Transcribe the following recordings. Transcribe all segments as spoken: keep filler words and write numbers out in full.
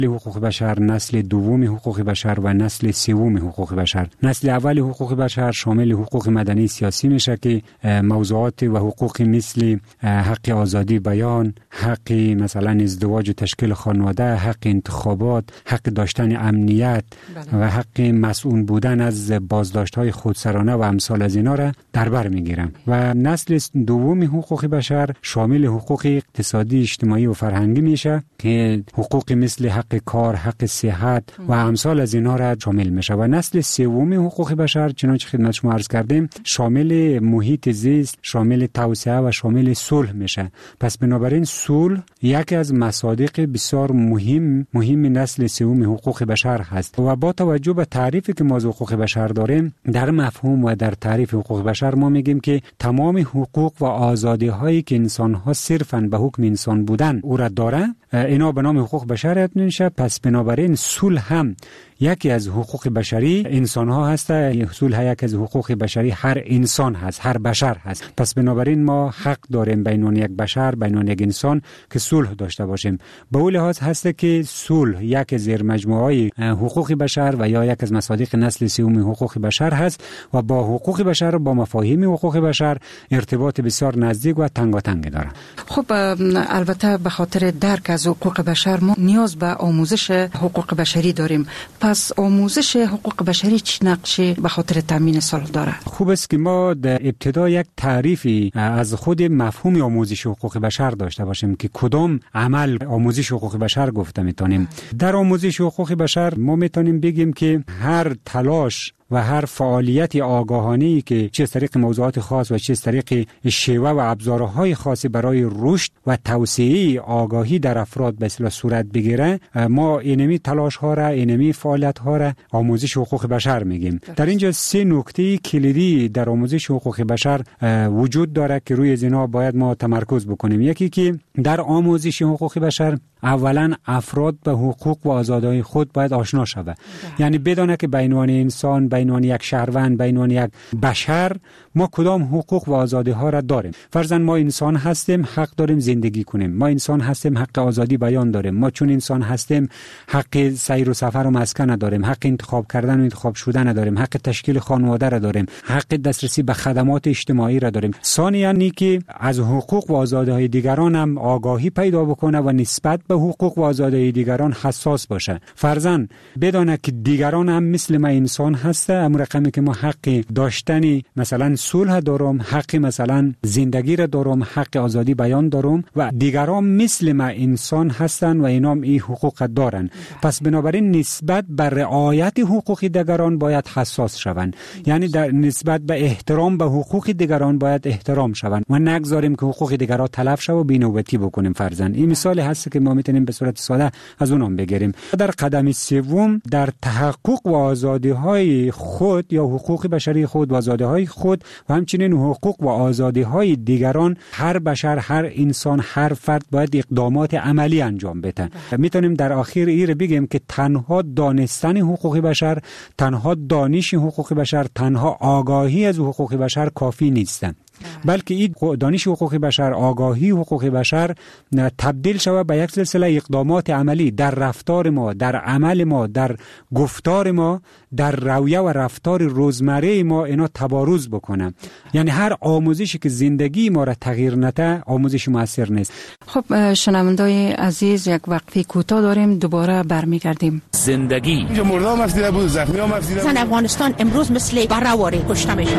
حقوق بشر، نسل دوم حقوق بشر و نسل سوم حقوق بشر. نسل اول حقوق بشر شامل حقوق مدنی سیاسی میشه که موضوعات و حقوق مثل حق آزادی بیان، حق مثلا ازدواج و تشکیل خانواده، حق انتخابات، حق داشتن امنیت بله. و حق مسئول بودن از بازداشت‌های خودسرانه و امثال از اینا را در بر میگیرم. و نسل دوم حقوق بشر شامل حقوق اقتصادی، اجتماعی و فرهنگی میشه که حقوق مثل حق کار، حق صحت و امثال از اینا را شامل میشه. و نسل سوم حقوق بشر چنانچه خدمت شما عرض کردیم شامل محیط زیست، شامل توسعه و شامل صلح میشه. پس بنابراین صلح یکی از مصادیق بسیار مهم مهم نسل سوم حقوق بشر هست. و با توجه به تعریفی که ما از حقوق بشر داریم، در مفهوم و در تعریف حقوق بشر ما میگیم که تمام حقوق و آزادی هایی که انسان ها صرفاً به حکم انسان بودن او را داره، اینا به نام حقوق بشر میشه. پس بنابراین صلح هم یکی از حقوق بشری انسان ها هست. صلح یکی از حقوق بشری هر انسان هست، هر بشر هست. پس بنابراین ما حق داریم بین یک بشر، بین یک انسان که صلح داشته باشیم. به اون لحاظ هست که صلح یک زیر مجموعه حقوق بشر و یا یک از مصادیق نسل سوم حقوق بشر هست و با حقوق بشر و با مفاهیم حقوق بشر ارتباط بسیار نزدیک و تنگاتنگ داره. خب البته به خاطر درک از حقوق بشر ما نیاز به آموزش حقوق بشری داریم. پس آموزش حقوق بشری چه نقشی به خاطر تامین صلح داره؟ خوب است که ما در ابتدا یک تعریفی از خود مفهوم آموزش حقوق بشر داشته باشیم که کدام عمل آموزش حقوق بشر گفته میتونیم. در آموزش حقوق بشر ما میتونیم بگیم که هر تلاش و هر فعالیت آگاهانه‌ای که چه از طریق موضوعات خاص و چه از طریق شیوه و ابزارهای خاصی برای رشد و توسعه آگاهی در افراد به اصطلاح صورت بگیره، ما اینمی تلاش ها را، اینمی فعالیت ها را آموزش حقوق بشر میگیم. در اینجا سه نکته کلیدی در آموزش حقوق بشر وجود داره که روی اینا باید ما تمرکز بکنیم. یکی که در آموزش حقوق بشر اولا افراد به حقوق و آزادی‌های خود باید آشنا شود. یعنی بدونه که بین عنوان انسان، بین عنوان یک شهروند، بین عنوان یک بشر ما کدام حقوق و آزادی‌ها را داریم. فرضاً ما انسان هستیم، حق داریم زندگی کنیم. ما انسان هستیم، حق آزادی بیان داریم. ما چون انسان هستیم حق سیر و سفر و مسکن داریم، حق انتخاب کردن و انتخاب شدن داریم، حق تشکیل خانواده را داریم، حق دسترسی به خدمات اجتماعی را داریم. ثانیاً اینکه از حقوق و آزادی‌های دیگران هم آگاهی پیدا بکنه و نسبت به حقوق و آزادی دیگران حساس باشه. فرضاً بدانه که دیگران هم مثل ما انسان هسته، اما رقمی که ما حق داشتن مثلا صلح دارم، حق مثلا زندگی را دارم، حق آزادی بیان دارم و دیگران مثل ما انسان هستن و اینام این حقوق دارن. پس بنابراین نسبت به رعایت حقوق دیگران باید حساس شوند. یعنی در نسبت به احترام به حقوق دیگران باید احترام شوند و نگذاریم که حقوق دیگران تلف شه و بی‌نوبتی بکنیم. فرضاً این مثال هست که ما میتونیم به صورت ساده از اونم بگیریم. در قدم سوم در تحقق و آزادی‌های خود یا حقوق بشری خود و آزادی‌های خود و همچنین حقوق و آزادی‌های دیگران هر بشر، هر انسان، هر فرد باید اقدامات عملی انجام بده. میتونیم در آخر این بگیم که تنها دانستن حقوق بشر، تنها دانش حقوق بشر، تنها آگاهی از حقوق بشر کافی نیستند. بلکه این دانش حقوق بشر، آگاهی حقوق بشر تبدیل شود به یک سلسله اقدامات عملی در رفتار ما، در عمل ما، در گفتار ما، در رویه و رفتار روزمره ما اینا تبارز بکنه. یعنی هر آموزشی که زندگی ما را تغییر نده آموزش مؤثر نیست. خب شنوندای عزیز، یک وقفه کوتاه داریم، دوباره برمیگردیم. زندگی اینجا مردم افسیده بود، زخمی هم افسیده بود. زن افغانستان امروز مثل برآوری کشته میشه.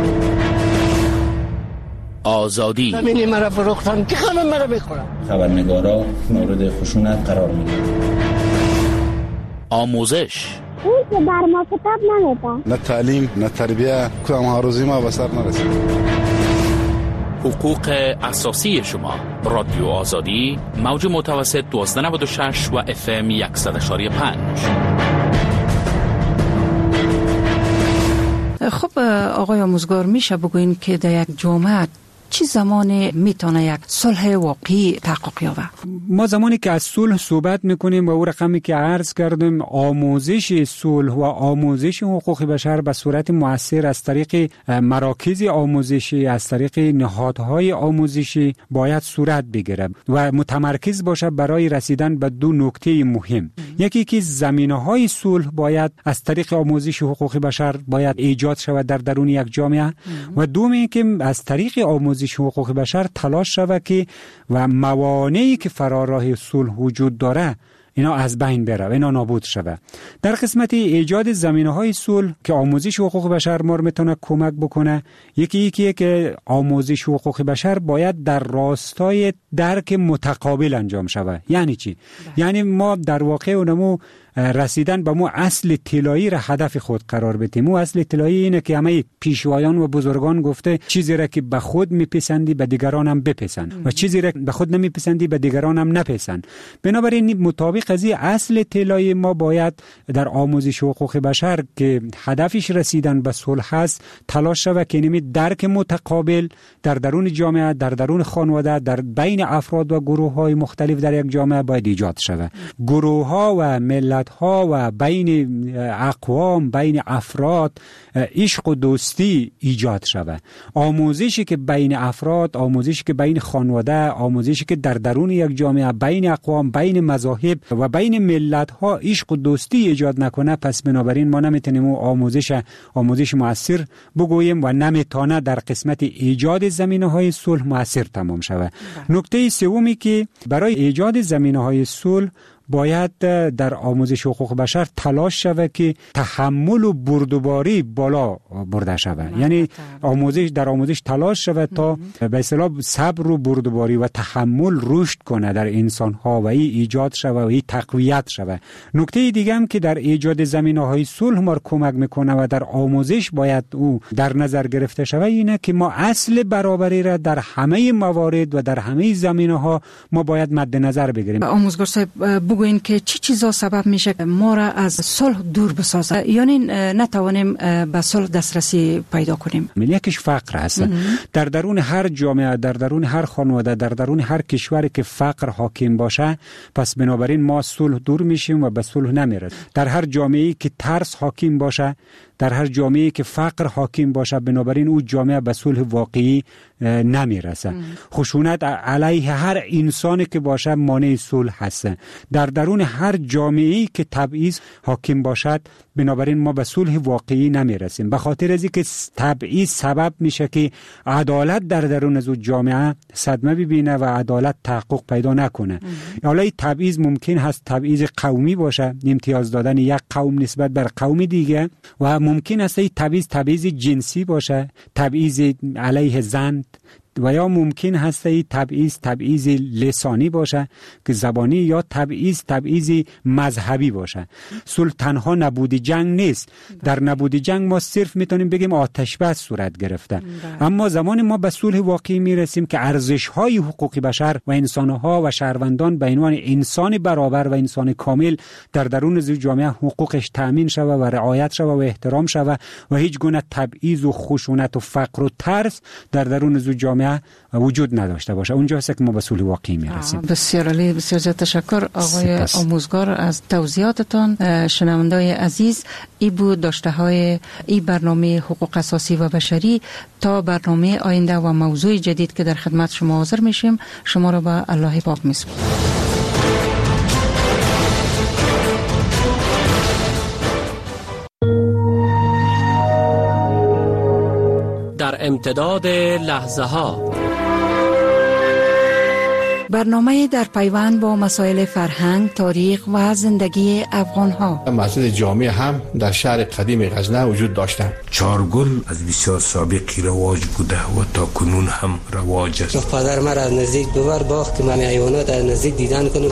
آزادی زمینی مرا فروختن که خانم مرا بخورم. خبرنگارا مورد خشونت قرار میگیرن. آموزش اون که بر ما کتاب نمیده. نه تعلیم، نه تربیه، کدام هاروزی ما به سر نرسید. حقوق اساسی شما. رادیو آزادی، موج متوسط دوازده نود و شش و اف ام صد و یک و پنج. خب آقای آموزگار، میشه بگوین که در یک جامعه چه زمان میتونه یک صلح واقعی تحقق یابه؟ ما زمانی که از صلح صحبت میکنیم و او رقمی که عرض کردیم، آموزش صلح و آموزش حقوق بشر به صورت مؤثر از طریق مراکز آموزشی، از طریق نهادهای آموزشی باید صورت بگیره و متمرکز باشه برای رسیدن به دو نکته مهم. یکی که زمینه‌های صلح باید از طریق آموزش حقوق بشر باید ایجاد شود در درون یک جامعه و دومی که از طریق آموزش حقوق بشر تلاش شود که و موانعی که فرا راه صلح وجود داره اینا از بین بره و اینا نابود شود. در قسمت ایجاد زمینه‌های صلح که آموزش حقوق بشر ما میتونه کمک بکنه، یکی یکی که آموزش حقوق بشر باید در راستای درک متقابل انجام شود. یعنی چی؟ ده. یعنی ما در واقع اونمو رسیدن به مو اصل طلایی را هدف خود قرار بدیم. مو اصل طلایی اینه که همه پیشوایان و بزرگان گفته چیزی را که به خود میپسندی به دیگران هم بپسند و چیزی را به خود نمیپسندی به دیگران هم نپسند. بنابراین مطابق از این اصل طلایی ما باید در آموزش حقوق بشر که هدفش رسیدن به صلح است تلاش شود که نمی درک متقابل در درون جامعه، در درون خانواده، در بین افراد و گروه های مختلف در یک جامعه باید ایجاد شود. گروه ها و ملت ها و بین اقوام، بین افراد عشق و دوستی ایجاد شود. آموزشی که بین افراد، آموزشی که بین خانواده، آموزشی که در درون یک جامعه بین اقوام، بین مذاهب و بین ملت ها عشق و دوستی ایجاد نکنه، پس بنابراین ما نمیتونیم آموزش آموزش مؤثر بگوییم و نمیتونه در قسمت ایجاد زمینه‌های صلح مؤثر تمام شود. نکته سومی که برای ایجاد زمینه‌های صلح باید در آموزش حقوق بشر تلاش شود که تحمل و بردباری بالا برده شود. یعنی آموزش در آموزش تلاش شود تا به اصطلاح صبر و بردباری و تحمل رشد کنه در انسان ها و ای ایجاد شود و ای تقویت شود. نکته دیگه هم که در ایجاد زمینه‌های صلح ما کمک میکنه و در آموزش باید او در نظر گرفته شود اینه که ما اصل برابری را در همه موارد و در همه زمینه‌ها ما باید مد نظر بگیریم. آموزگار صاحب بگوین که چی چیزا سبب میشه ما را از صلح دور بسازه، یعنی نتوانیم به صلح دسترسی پیدا کنیم؟ یکیش فقر هست. در درون هر جامعه، در درون هر خانواده، در درون هر کشوری که فقر حاکم باشه، پس بنابراین ما صلح دور میشیم و به صلح نمیرسیم. در هر جامعه‌ای که ترس حاکم باشه، در هر جامعه‌ای که فقر حاکم باشه، بنابراین او جامعه به صلح واقعی نمیرسه. خشونت علیه هر انسانی که باشه مانع صلح هست. در درون هر جامعه‌ای که تبعیض حاکم باشد، بنابراین ما به صلح واقعی نمیرسیم. به خاطر از اینکه تبعیض سبب میشه که عدالت در درون از جامعه صدمه ببینه و عدالت تحقق پیدا نکنه. حالا این تبعیض ممکن هست تبعیض قومی باشه، امتیاز دادن یک قوم نسبت بر قوم دیگه، و ممکن است این تبعیض تبعیض جنسی باشه، تبعیض علیه زن، و یا ممکن هست این تبعیض تبعیض لسانی باشه که زبانی، یا تبعیض تبعیض مذهبی باشه. صلح تنها نبود جنگ نیست. در نبود جنگ ما صرف میتونیم بگیم آتش بس صورت گرفته. اما زمان ما به صلح واقعی میرسیم که ارزش‌های حقوق بشر و انسان‌ها و شهروندان به عنوان انسان برابر و انسان کامل در درون جامعه حقوقش تأمین شود و رعایت شود و احترام شود و هیچ گونه تبعیض و خشونت و فقر و ترس در درون جامعه وجود نداشته باشه. اونجا هست که ما به صلح واقعی میرسیم. بسیار عالی، بسیار زیاد تشکر آقای سپس. آموزگار از توضیحاتتان. شنوندای عزیز، ای بود داشته های ای برنامه حقوق اساسی و بشری. تا برنامه آینده و موضوع جدید که در خدمت شما حاضر میشیم، شما را به الله پاک میسپارم. در امتداد لحظه ها، برنامه در پیوند با مسائل فرهنگ، تاریخ و زندگی افغان ها. مسجد جامع هم در شهر قدیم غزنه وجود داشتند. چارگل از بسیار سابقی رواج بوده و تا کنون هم رواج است. پدر من از نزدیک دوبار باخت که من حیوانات از نزدیک دیدن کنم.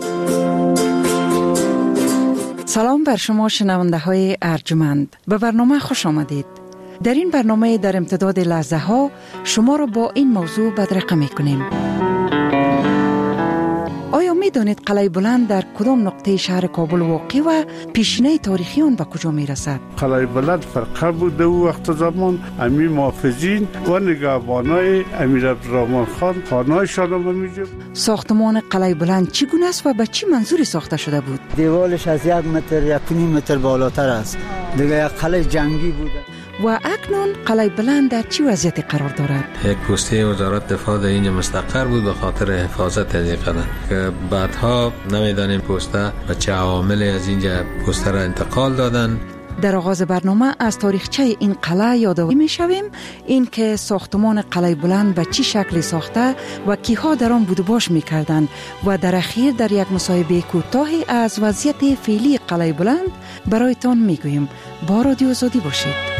سلام بر شما شنونده های ارجمند، به برنامه خوش آمدید. در این برنامه در امتداد لحظه ها شما را با این موضوع بدرقه می کنیم. آیا می دانید قلعه بلند در کدام نقطه شهر کابل واقع و پیشینه تاریخی آن به کجا می رسد؟ قلعه بلند فرقه بود او وقت زمان امی محافظین و نگهبانای امیر عبدالرحمن خان خانه‌شان رو می‌جوید. ساختمان قلعه بلند چگونه است و به چه منظوری ساخته شده بود؟ دیوارش از یک متر یک و نیم متر بالاتر است. دیگه یک قلعه جنگی بوده. و اکنون قلعه بلند در چه وضعیتی قرار دارد؟ یک پسته وزارت دفاع در اینجا مستقر بود به خاطر حفاظت از این قلعه که بعدها نمیدانیم پسته و چه عواملی از اینجا پسته را انتقال دادن. در آغاز برنامه از تاریخچه این قلعه یادآوری می‌شویم، این که ساختمان قلعه بلند به چه شکلی ساخته و کیها در آن بود و باش می‌کردند و در اخیر در یک مصاحبه کوتاهی از وضعیت فعلی قلعه بلند برایتان می‌گوییم. با رادیو آزادی باشید.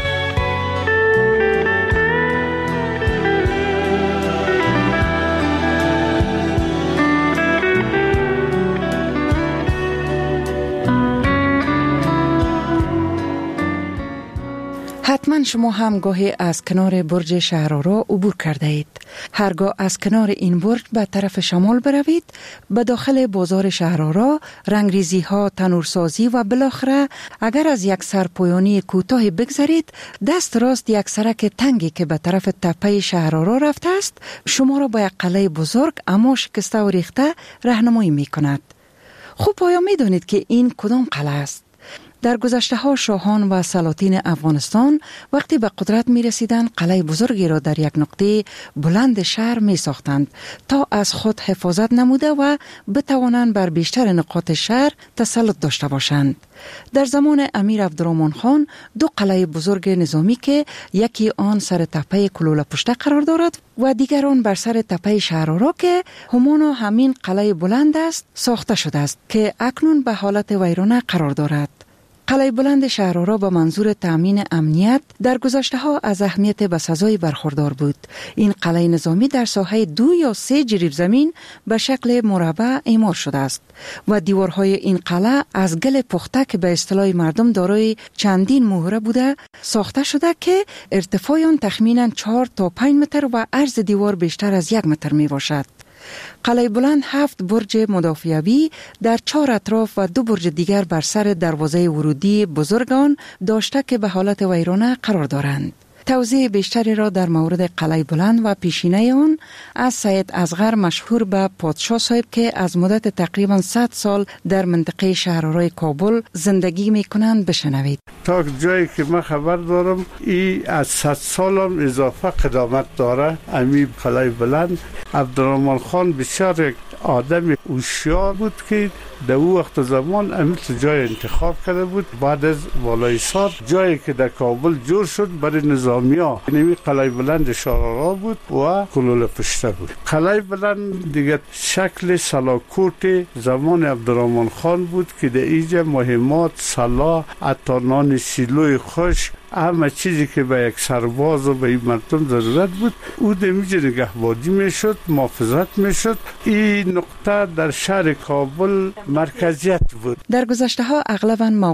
حتما شما هم گاهی از کنار برج شهرآرا عبور کرده اید. هرگاه از کنار این برج به طرف شمال بروید، به داخل بازار شهرآرا رنگریزی ها، تنورسازی و بالاخره اگر از یک سرپویانی کوتاه بگذرید، دست راست یک سرک تنگی که به طرف تپه شهرآرا رفته است شما را به یک قلعه بزرگ اما شکسته و ریخته راهنمایی می کند. خوب آیا می دانید که این کدام قلعه است؟ در گذشته ها شاهان و سلاطین افغانستان وقتی به قدرت می رسیدن قلعه بزرگی را در یک نقطه بلند شهر می ساختند تا از خود حفاظت نموده و بتوانند بر بیشتر نقاط شهر تسلط داشته باشند. در زمان امیر عبدالرحمن خان دو قلعه بزرگ نظامی که یکی آن سر تپه کلوله پشته قرار دارد و دیگر آن بر سر تپه شهرآرا که همانا همین قلعه بلند است ساخته شده است که اکنون به حالت ویرانه قرار دارد. قلعه بلند شهرآرا به منظور تامین امنیت در گذشته ها از اهمیت بسزایی برخوردار بود. این قلعه نظامی در ساحه دو یا سه جریب زمین به شکل مربع اعمار شده است و دیوارهای این قلعه از گل پخته که به اصطلاح مردم دارای چندین مهره بوده ساخته شده که ارتفاع آن تخمینا چهار تا پنج متر و عرض دیوار بیشتر از یک متر می باشد. قلعه بلند هفت برج مدافعوی در چهار اطراف و دو برج دیگر بر سر دروازه ورودی بزرگ آن داشته که به حالت ویرانه قرار دارند. توضیح بیشتری را در مورد قلعه بلند و پیشینه آن از سید اصغر مشهور به پادشاه صاحب که از مدت تقریبا صد سال در منطقه شهرآرای کابل زندگی می کنند بشنوید. تا جایی که من خبر دارم ای از صد سال هم اضافه قدامت داره. امی قلعه بلند عبدالرحمن خان بسیار یک آدم هوشیار بود که در او وقت زمان امیت جای انتخاب کرده بود. بعد از والایسار جایی که در کابل جور شد برای نظامی ها نمی قلعه بلند شهرآرا بود و کلوله پشته بود. قلعه بلند دیگه شکل سلاکوت زمان عبدالرحمن خان بود که در اینجا مهمات سلاح اتانان سیلوی خوش همه چیزی که به یک سرباز و به این مردم ضرورت بود او در اینجا نگهبانی میشد، محافظت میشد. این نقطه در شهر کابل مرکزیت بود. در گذشته ها اغلباً